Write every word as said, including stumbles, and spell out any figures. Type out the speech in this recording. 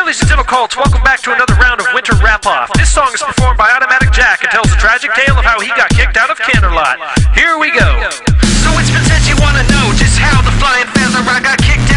Ladies and Cults, welcome back to another round of Winter Wrap-Off. This song is performed by Automatic Jack and tells the tragic tale of how he got kicked out of Canterlot. Here we go. So it's pretend you wanna know just how the flying feather I got kicked out.